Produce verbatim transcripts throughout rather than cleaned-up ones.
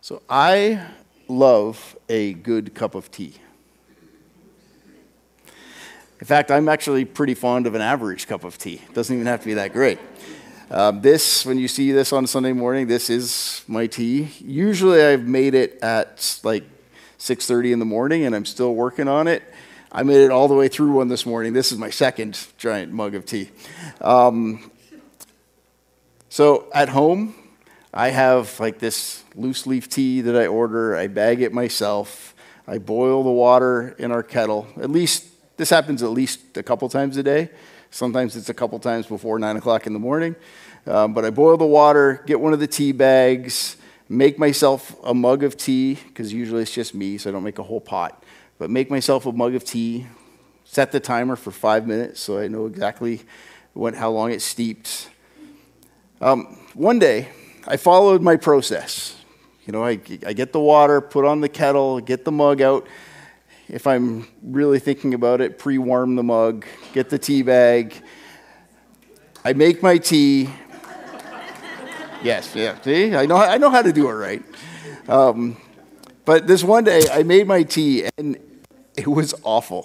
So I love a good cup of tea. In fact, I'm actually pretty fond of an average cup of tea. It doesn't even have to be that great. Um, this, when you see this on Sunday morning, this is my tea. Usually I've made it at like six thirty in the morning and I'm still working on it. I made it all the way through one this morning. This is my second giant mug of tea. Um, so at home, I have like this loose leaf tea that I order. I bag it myself. I boil the water in our kettle. At least, this happens at least a couple times a day. Sometimes it's a couple times before nine o'clock in the morning. Um, but I boil the water, get one of the tea bags, make myself a mug of tea, because usually it's just me, so I don't make a whole pot. But make myself a mug of tea, set the timer for five minutes so I know exactly what, how long it steeped. Um, one day, I followed my process. You know, I, I get the water, put on the kettle, get the mug out. If I'm really thinking about it, pre-warm the mug, get the tea bag. I make my tea. Yes, yeah, see? I know, I know how to do it right. Um, but this one day, I made my tea, and it was awful.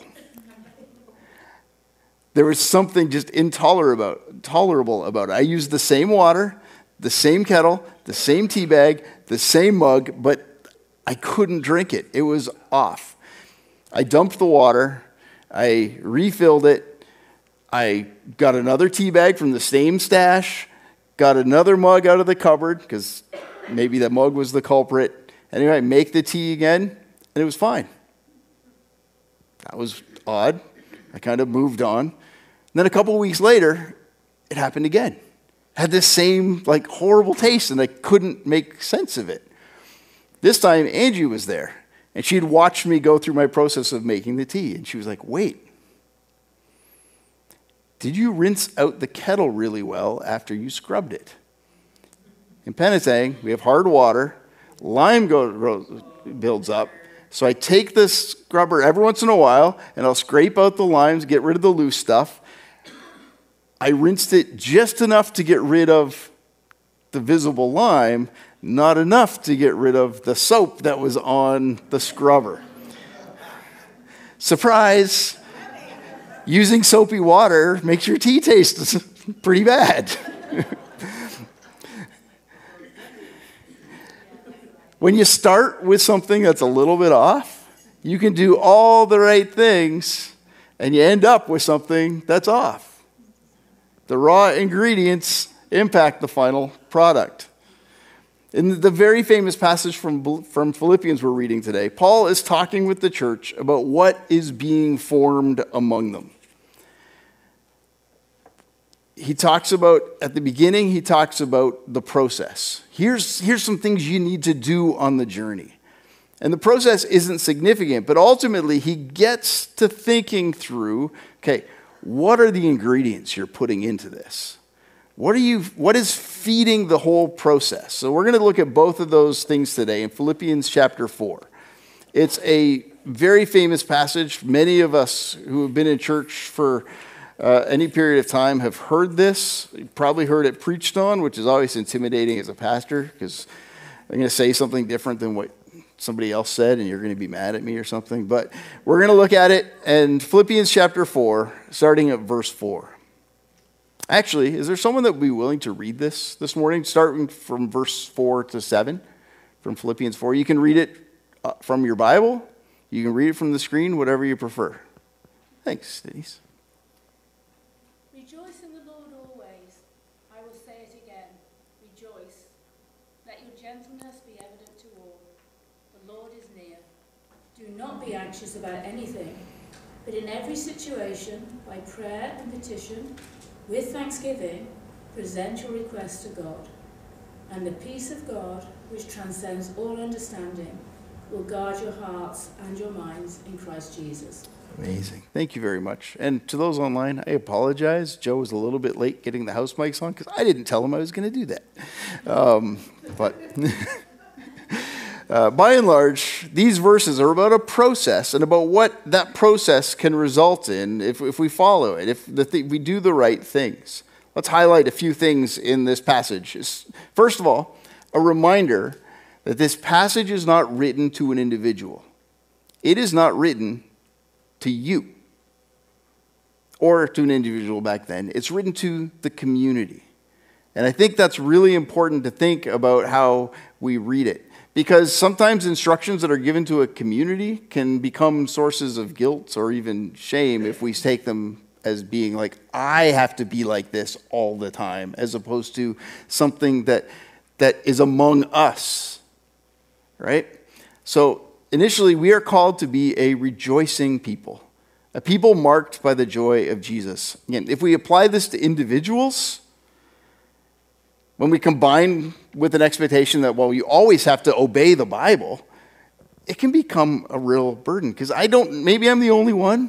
There was something just intolerable, intolerable about it. I used the same water, the same kettle, the same tea bag, the same mug, but I couldn't drink it. It was off. I dumped the water. I refilled it. I got another tea bag from the same stash, got another mug out of the cupboard, because maybe that mug was the culprit. Anyway, I make the tea again, and it was fine. That was odd. I kind of moved on. And then a couple of weeks later, it happened again. Had this same like horrible taste, and I couldn't make sense of it. This time, Angie was there, and she'd watched me go through my process of making the tea, and she was like, wait, did you rinse out the kettle really well after you scrubbed it? In Penetang, we have hard water, lime go, builds up, so I take this scrubber every once in a while, and I'll scrape out the limes, get rid of the loose stuff. I rinsed it just enough to get rid of the visible lime, not enough to get rid of the soap that was on the scrubber. Surprise! Using soapy water makes your tea taste pretty bad. When you start with something that's a little bit off, you can do all the right things, and you end up with something that's off. The raw ingredients impact the final product. In the very famous passage from, from Philippians we're reading today, Paul is talking with the church about what is being formed among them. He talks about, at the beginning, he talks about the process. Here's, here's some things you need to do on the journey. And the process isn't significant, but ultimately he gets to thinking through, okay, what are the ingredients you're putting into this? What are you? What is feeding the whole process? So we're going to look at both of those things today in Philippians chapter four. It's a very famous passage. Many of us who have been in church for uh, any period of time have heard this. You've probably heard it preached on, which is always intimidating as a pastor, because I'm going to say something different than what somebody else said, and you're going to be mad at me or something. But we're going to look at it in Philippians chapter four, starting at verse four. Actually, is there someone that would be willing to read this this morning, starting from verse four to seven, from Philippians four? You can read it uh, from your Bible. You can read it from the screen, whatever you prefer. Thanks, Denise. Rejoice in the Lord always. I will say it again. Rejoice. Let your gentleness be evident to all. The Lord is near. Do not be anxious about anything, but in every situation, by prayer and petition, with thanksgiving, present your requests to God. And the peace of God, which transcends all understanding, will guard your hearts and your minds in Christ Jesus. Amazing. Thank you very much. And to those online, I apologize. Joe was a little bit late getting the house mics on because I didn't tell him I was going to do that. Um, but uh, by and large, these verses are about a process and about what that process can result in if, if we follow it, if the th- we do the right things. Let's highlight a few things in this passage. First of all, a reminder that this passage is not written to an individual. It is not written to you or to an individual back then. It's written to the community. And I think that's really important to think about how we read it. Because sometimes instructions that are given to a community can become sources of guilt or even shame if we take them as being like, I have to be like this all the time, as opposed to something that that is among us, right? So initially, we are called to be a rejoicing people, a people marked by the joy of Jesus. Again, if we apply this to individuals, when we combine with an expectation that, well, you always have to obey the Bible, it can become a real burden. Because I don't, maybe I'm the only one,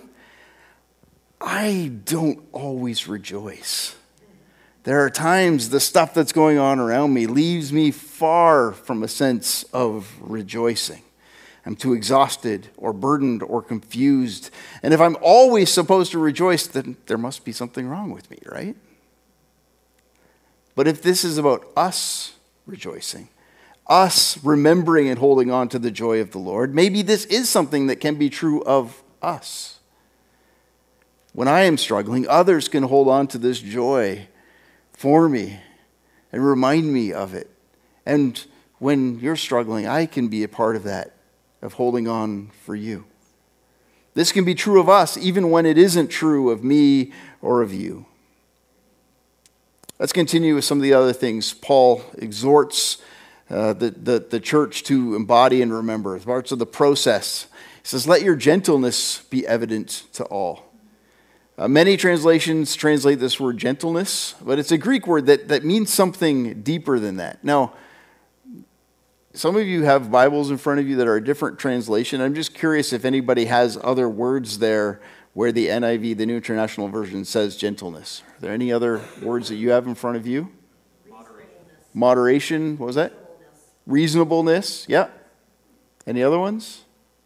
I don't always rejoice. There are times the stuff that's going on around me leaves me far from a sense of rejoicing. I'm too exhausted or burdened or confused. And if I'm always supposed to rejoice, then there must be something wrong with me, right? But if this is about us rejoicing, us remembering and holding on to the joy of the Lord, maybe this is something that can be true of us. When I am struggling, others can hold on to this joy for me and remind me of it. And when you're struggling, I can be a part of that, of holding on for you. This can be true of us, even when it isn't true of me or of you. Let's continue with some of the other things Paul exhorts uh, the, the, the church to embody and remember. Parts of the process. He says, let your gentleness be evident to all. Uh, many translations translate this word gentleness, but it's a Greek word that, that means something deeper than that. Now, some of you have Bibles in front of you that are a different translation. I'm just curious if anybody has other words there where the N I V, the New International Version, says gentleness. Are there any other words that you have in front of you? Moderation. Moderation, what was that? Reasonableness, yeah. Any other ones?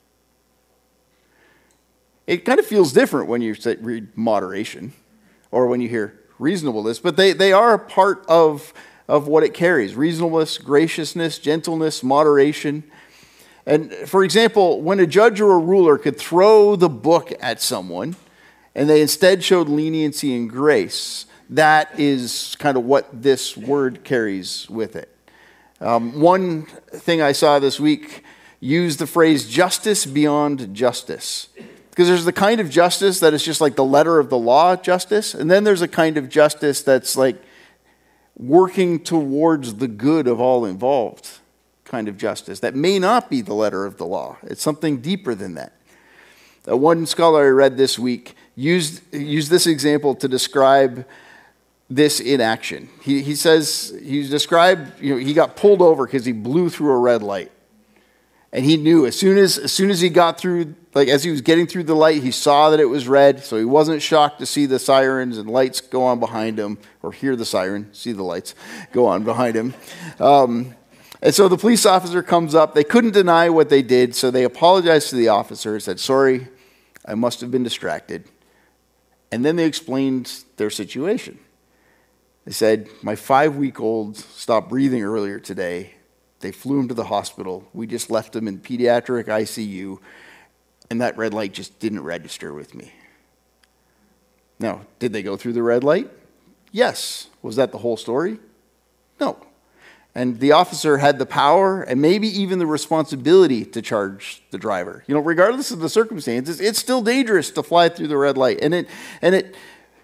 It kind of feels different when you say, read moderation or when you hear reasonableness, but they, they are a part of, of what it carries. Reasonableness, graciousness, gentleness, moderation. And for example, when a judge or a ruler could throw the book at someone and they instead showed leniency and grace, that is kind of what this word carries with it. Um, one thing I saw this week used the phrase justice beyond justice. Because there's the kind of justice that is just like the letter of the law justice, and then there's a kind of justice that's like working towards the good of all involved kind of justice. That may not be the letter of the law. It's something deeper than that. Uh, one scholar I read this week used, used this example to describe this in action. He, he says, he described, you know, he got pulled over because he blew through a red light. And he knew as soon as, as soon as he got through, like as he was getting through the light, he saw that it was red, so he wasn't shocked to see the sirens and lights go on behind him, or hear the siren, see the lights go on behind him. Um, and so the police officer comes up. They couldn't deny what they did, so they apologized to the officer and said, sorry, I must have been distracted. And then they explained their situation. They said, my five-week-old stopped breathing earlier today. They flew him to the hospital. We just left him in pediatric I C U, and that red light just didn't register with me. Now, did they go through the red light? Yes. Was that the whole story? No. And the officer had the power and maybe even the responsibility to charge the driver. You know, regardless of the circumstances, it's still dangerous to fly through the red light. And it, and it,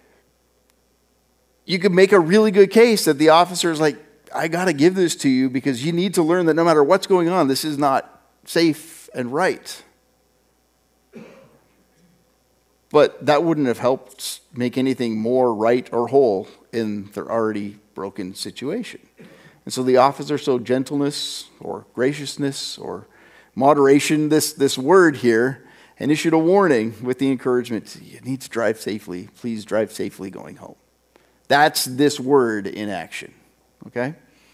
you could make a really good case that the officer is like, I got to give this to you because you need to learn that no matter what's going on, this is not safe and right. But that wouldn't have helped make anything more right or whole in their already broken situation. And so the officer showed gentleness or graciousness or moderation, this, this word here, and issued a warning with the encouragement, you need to drive safely. Please drive safely going home. That's this word in action. Okay?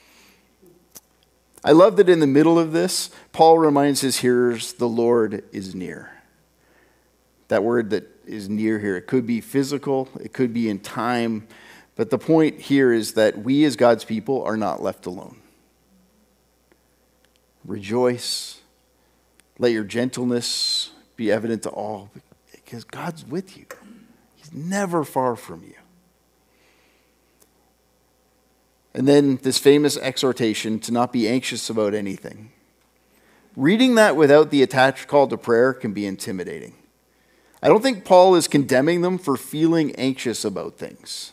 I love that in the middle of this, Paul reminds his hearers, the Lord is near. That word that is near here, it could be physical, it could be in time, but the point here is that we as God's people are not left alone. Rejoice. Let your gentleness be evident to all, because God's with you. He's never far from you. And then this famous exhortation to not be anxious about anything. Reading that without the attached call to prayer can be intimidating. I don't think Paul is condemning them for feeling anxious about things.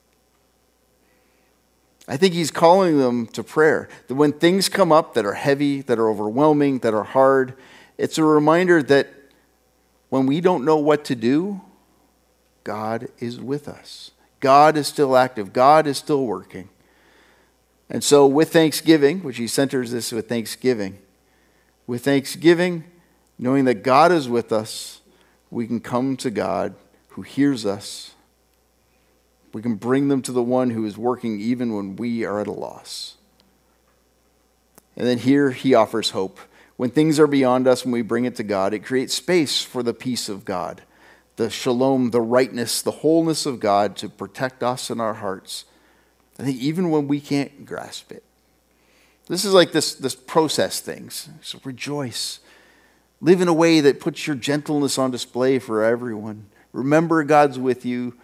I think he's calling them to prayer. That when things come up that are heavy, that are overwhelming, that are hard, it's a reminder that when we don't know what to do, God is with us. God is still active. God is still working. And so with thanksgiving, which he centers this with thanksgiving, with thanksgiving, knowing that God is with us, we can come to God who hears us. We can bring them to the one who is working even when we are at a loss. And then here he offers hope. When things are beyond us, when we bring it to God, it creates space for the peace of God, the shalom, the rightness, the wholeness of God to protect us in our hearts. I think even when we can't grasp it. This is like this, this process things. So rejoice. Live in a way that puts your gentleness on display for everyone. Remember God's with you.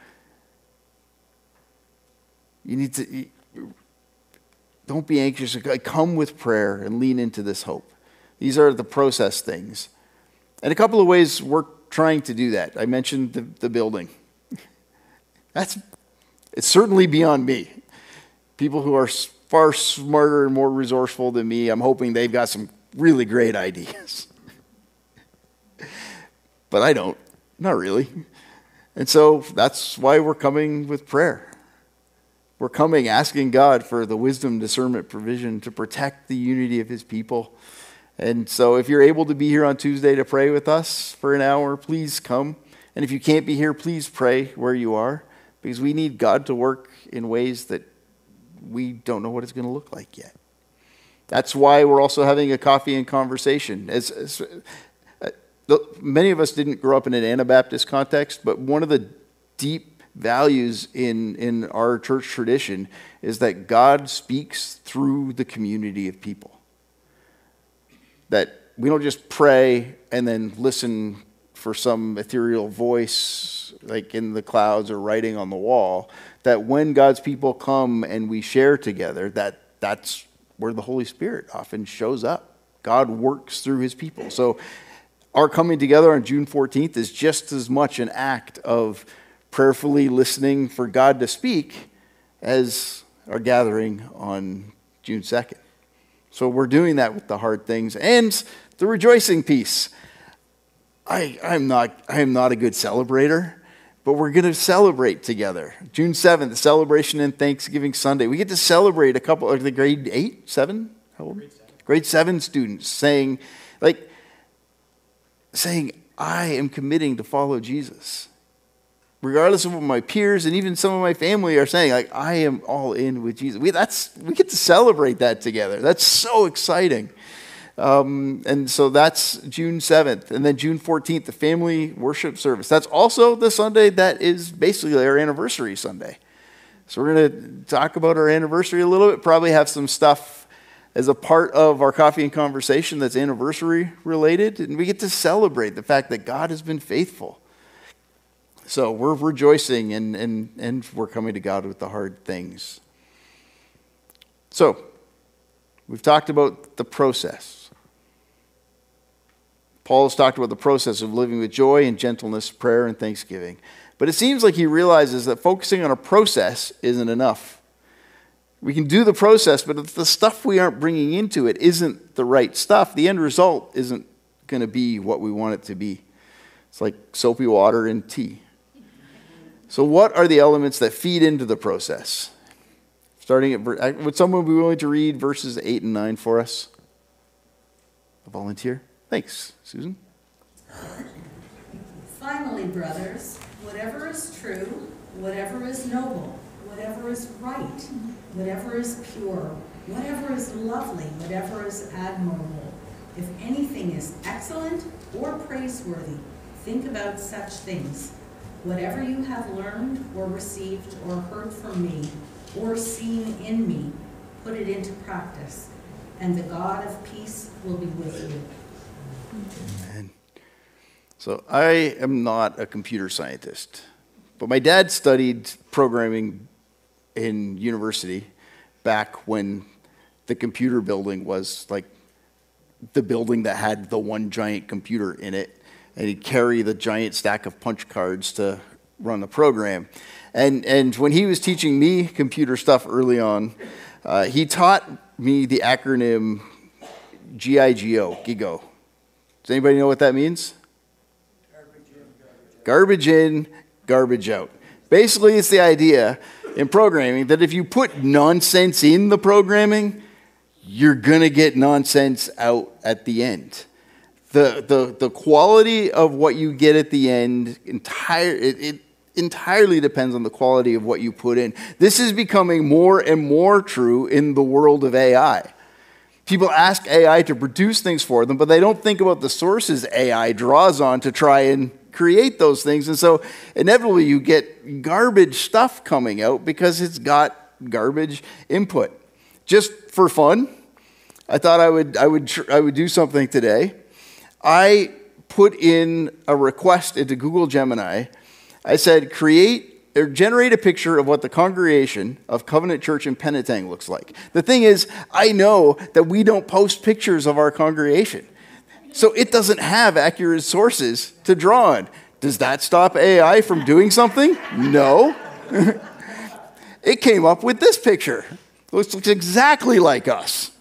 You need to, don't be anxious. Come with prayer and lean into this hope. These are the process things. And a couple of ways we're trying to do that. I mentioned the, the building. That's, it's certainly beyond me. People who are far smarter and more resourceful than me, I'm hoping they've got some really great ideas. But I don't. Not really. And so that's why we're coming with prayer. We're coming asking God for the wisdom, discernment, provision to protect the unity of his people. And so if you're able to be here on Tuesday to pray with us for an hour, please come. And if you can't be here, please pray where you are, because we need God to work in ways that we don't know what it's going to look like yet. That's why we're also having a coffee and conversation. As, as uh, the, many of us didn't grow up in an Anabaptist context, but one of the deep values in, in our church tradition is that God speaks through the community of people. That we don't just pray and then listen for some ethereal voice like in the clouds or writing on the wall. That when God's people come and we share together, that that's where the Holy Spirit often shows up. God works through his people. So our coming together on June fourteenth is just as much an act of prayerfully listening for God to speak as our gathering on June second. So we're doing that with the hard things and the rejoicing piece. I, I'm not I am not a good celebrator. But we're going to celebrate together. June seventh, celebration and Thanksgiving Sunday. We get to celebrate a couple of the grade eight, seven? How old? Grade seven. Grade seven students saying, like, saying, I am committing to follow Jesus. Regardless of what my peers and even some of my family are saying, like, I am all in with Jesus. We, that's, we get to celebrate that together. That's so exciting. Um, and so that's June seventh. And then June fourteenth, the family worship service. That's also the Sunday that is basically our anniversary Sunday. So we're going to talk about our anniversary a little bit, probably have some stuff as a part of our coffee and conversation that's anniversary related. And we get to celebrate the fact that God has been faithful. So we're rejoicing and, and, and we're coming to God with the hard things. So we've talked about the process. Paul has talked about the process of living with joy and gentleness, prayer and thanksgiving. But it seems like he realizes that focusing on a process isn't enough. We can do the process, but if the stuff we aren't bringing into it isn't the right stuff, the end result isn't going to be what we want it to be. It's like soapy water and tea. So what are the elements that feed into the process? Starting at, would someone be willing to read verses eight and nine for us? A volunteer? Thanks, Susan. Finally, brothers, whatever is true, whatever is noble, whatever is right, whatever is pure, whatever is lovely, whatever is admirable, if anything is excellent or praiseworthy, think about such things. Whatever you have learned or received or heard from me or seen in me, put it into practice, and the God of peace will be with you. Amen. So I am not a computer scientist, but my dad studied programming in university back when the computer building was like the building that had the one giant computer in it, and he'd carry the giant stack of punch cards to run the program. And and when he was teaching me computer stuff early on, uh, he taught me the acronym G I G O, GIGO. Does anybody know what that means? Garbage in, garbage out. Basically, it's the idea in programming that if you put nonsense in the programming, you're going to get nonsense out at the end. The, the, the quality of what you get at the end, entire, it, it entirely depends on the quality of what you put in. This is becoming more and more true in the world of A I. People ask A I to produce things for them, but they don't think about the sources A I draws on to try and create those things. And so inevitably you get garbage stuff coming out because it's got garbage input. Just for fun, I thought I would I would tr- I would do something today. I put in a request into Google Gemini. I said, create or generate a picture of what the congregation of Covenant Church in Penetang looks like. The thing is, I know that we don't post pictures of our congregation. So it doesn't have accurate sources to draw on. Does that stop A I from doing something? No. It came up with this picture. It looks exactly like us.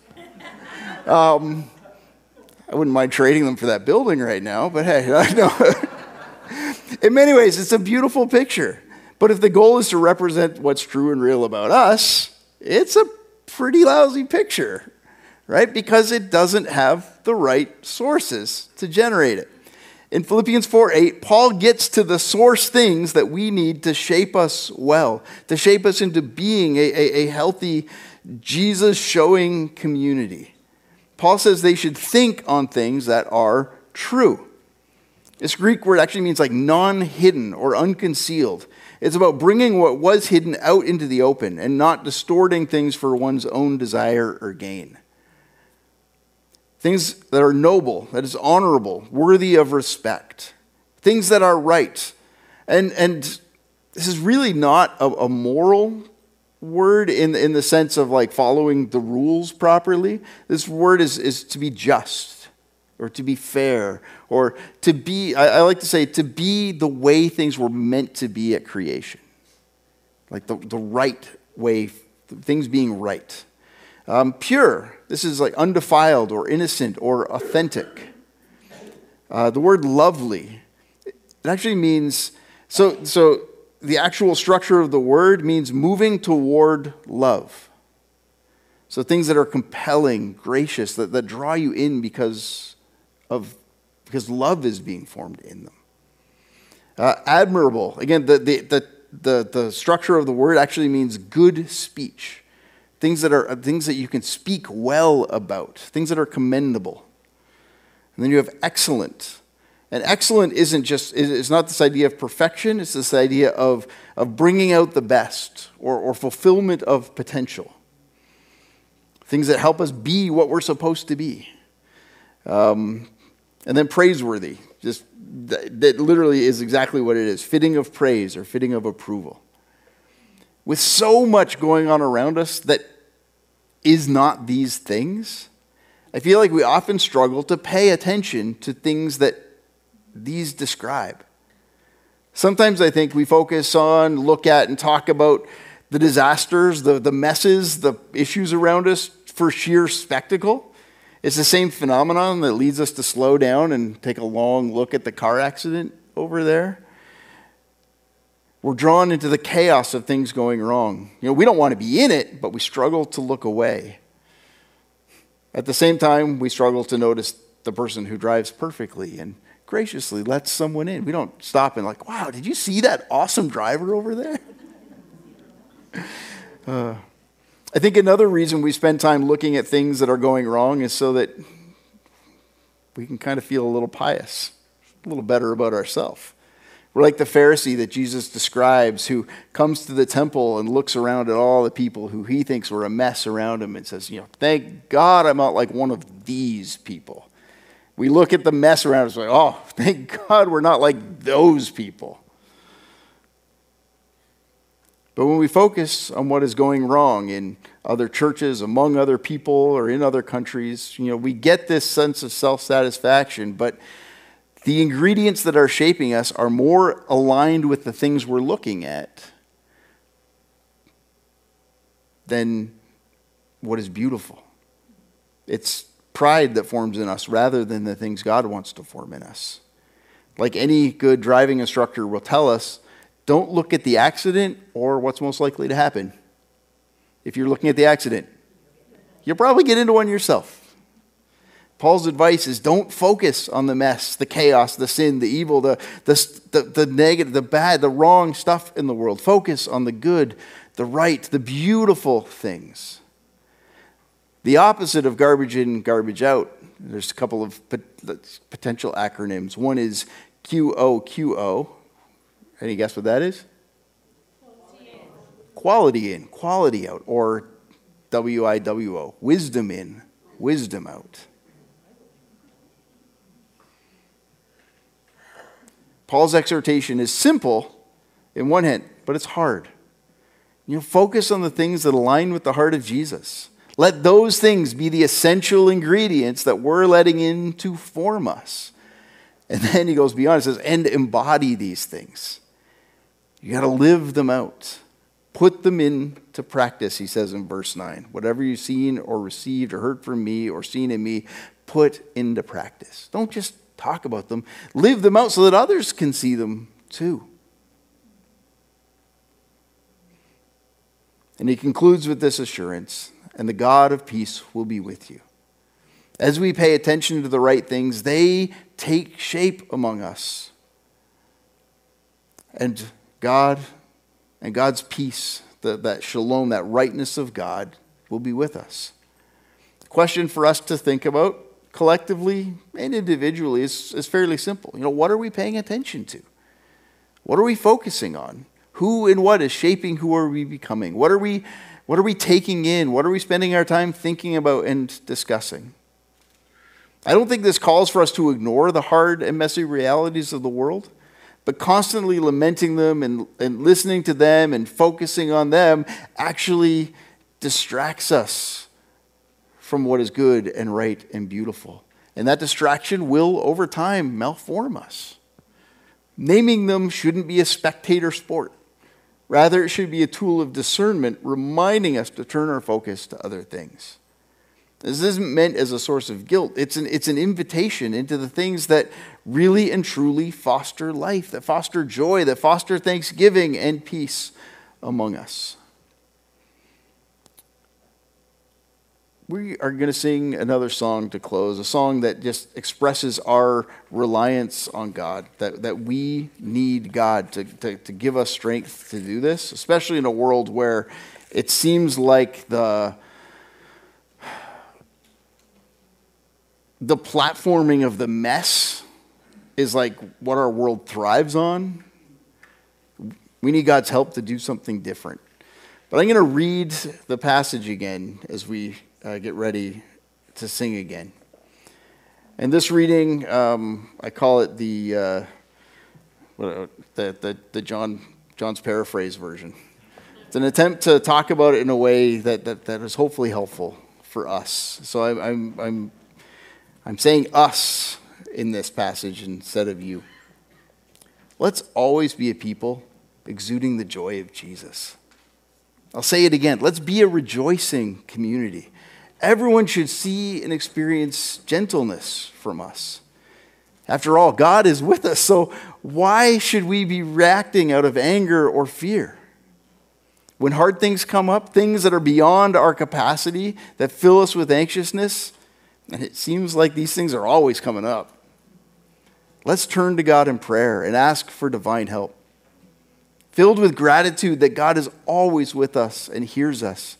Um, I wouldn't mind trading them for that building right now, but hey, I know. In many ways, it's a beautiful picture. But if the goal is to represent what's true and real about us, it's a pretty lousy picture, right? Because it doesn't have the right sources to generate it. In Philippians four eight, Paul gets to the source things that we need to shape us well, to shape us into being a, a, a healthy, Jesus-showing community. Paul says they should think on things that are true. This Greek word actually means like non-hidden or unconcealed. It's about bringing what was hidden out into the open and not distorting things for one's own desire or gain. Things that are noble, that is honorable, worthy of respect. Things that are right. And, and this is really not a, a moral word in, in the sense of like following the rules properly. This word is, is to be just or to be fair or to be, I, I like to say, to be the way things were meant to be at creation. Like the, the right way, things being right. Um, pure, this is like undefiled or innocent or authentic. Uh, the word lovely, it actually means, so so the actual structure of the word means moving toward love. So things that are compelling, gracious, that, that draw you in because of because love is being formed in them. Uh, admirable, again, the, the, the, the, the structure of the word actually means good speech. Things that are things that you can speak well about, things that are commendable. And then you have excellent. And excellent isn't just, it's not this idea of perfection, it's this idea of, of bringing out the best or, or fulfillment of potential. Things that help us be what we're supposed to be. Um, and then praiseworthy, just that, that literally is exactly what it is, fitting of praise or fitting of approval. With so much going on around us that is not these things, I feel like we often struggle to pay attention to things that these describe. Sometimes I think we focus on, look at, and talk about the disasters, the, the messes, the issues around us for sheer spectacle. It's the same phenomenon that leads us to slow down and take a long look at the car accident over there. We're drawn into the chaos of things going wrong. You know, we don't want to be in it, but we struggle to look away. At the same time, we struggle to notice the person who drives perfectly and graciously lets someone in. We don't stop and like, wow, did you see that awesome driver over there? Uh, I think another reason we spend time looking at things that are going wrong is so that we can kind of feel a little pious, a little better about ourselves. We're like the Pharisee that Jesus describes, who comes to the temple and looks around at all the people who he thinks were a mess around him and says, you know, thank God I'm not like one of these people. We look at the mess around us like, oh, thank God we're not like those people. But when we focus on what is going wrong in other churches, among other people, or in other countries, you know, we get this sense of self-satisfaction, but the ingredients that are shaping us are more aligned with the things we're looking at than what is beautiful. It's pride that forms in us rather than the things God wants to form in us. Like any good driving instructor will tell us, don't look at the accident or what's most likely to happen. If you're looking at the accident, you'll probably get into one yourself. Paul's advice is don't focus on the mess, the chaos, the sin, the evil, the, the, the, the negative, the bad, the wrong stuff in the world. Focus on the good, the right, the beautiful things. The opposite of garbage in, garbage out, there's a couple of potential acronyms. One is Q O Q O. Any guess what that is? Quality in, quality, in, quality out, or W I W O, wisdom in, wisdom out. Paul's exhortation is simple in one hand, but it's hard. You know, focus on the things that align with the heart of Jesus. Let those things be the essential ingredients that we're letting in to form us. And then he goes beyond, it says, and embody these things. You got to live them out. Put them into practice, he says in verse nine. Whatever you've seen or received or heard from me or seen in me, put into practice. Don't just talk about them. Live them out so that others can see them too. And he concludes with this assurance, and the God of peace will be with you. As we pay attention to the right things, they take shape among us. And God and God's peace, the, that shalom, that rightness of God will be with us. The question for us to think about collectively and individually is, is fairly simple. You know, what are we paying attention to? What are we focusing on? Who and what is shaping who are we becoming? What are we, what are we taking in? What are we spending our time thinking about and discussing? I don't think this calls for us to ignore the hard and messy realities of the world, but constantly lamenting them and, and listening to them and focusing on them actually distracts us from what is good and right and beautiful. And that distraction will, over time, malform us. Naming them shouldn't be a spectator sport. Rather, it should be a tool of discernment, reminding us to turn our focus to other things. This isn't meant as a source of guilt. It's an, it's an invitation into the things that really and truly foster life, that foster joy, that foster thanksgiving and peace among us. We are going to sing another song to close, a song that just expresses our reliance on God, that, that we need God to, to, to give us strength to do this, especially in a world where it seems like the, the platforming of the mess is like what our world thrives on. We need God's help to do something different. But I'm going to read the passage again as we Uh, get ready to sing again. And this reading, um, I call it the, uh, the the the John John's paraphrase version. It's an attempt to talk about it in a way that that, that is hopefully helpful for us. So I'm I'm I'm I'm saying us in this passage instead of you. Let's always be a people exuding the joy of Jesus. I'll say it again. Let's be a rejoicing community. Everyone should see and experience gentleness from us. After all, God is with us, so why should we be reacting out of anger or fear? When hard things come up, things that are beyond our capacity, that fill us with anxiousness, and it seems like these things are always coming up, let's turn to God in prayer and ask for divine help. Filled with gratitude that God is always with us and hears us.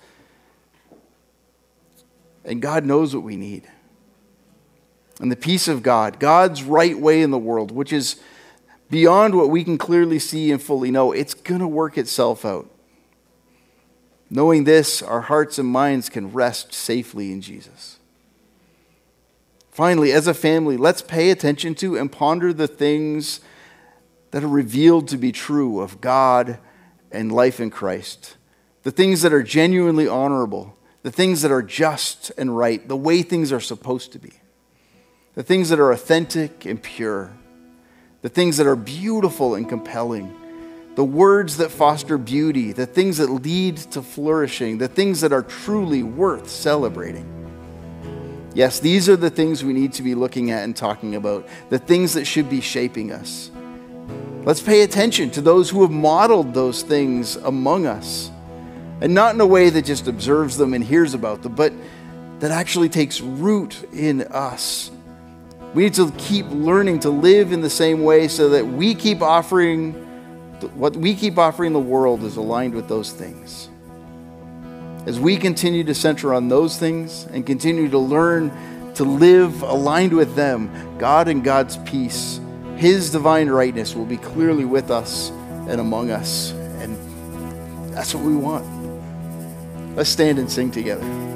And God knows what we need. And the peace of God, God's right way in the world, which is beyond what we can clearly see and fully know, it's going to work itself out. Knowing this, our hearts and minds can rest safely in Jesus. Finally, as a family, let's pay attention to and ponder the things that are revealed to be true of God and life in Christ. The things that are genuinely honorable, the things that are just and right, the way things are supposed to be. The things that are authentic and pure. The things that are beautiful and compelling. The words that foster beauty. The things that lead to flourishing. The things that are truly worth celebrating. Yes, these are the things we need to be looking at and talking about. The things that should be shaping us. Let's pay attention to those who have modeled those things among us. And not in a way that just observes them and hears about them, but that actually takes root in us. We need to keep learning to live in the same way so that we keep offering, what we keep offering the world is aligned with those things. As we continue to center on those things and continue to learn to live aligned with them, God and God's peace, His divine rightness will be clearly with us and among us. And that's what we want. Let's stand and sing together.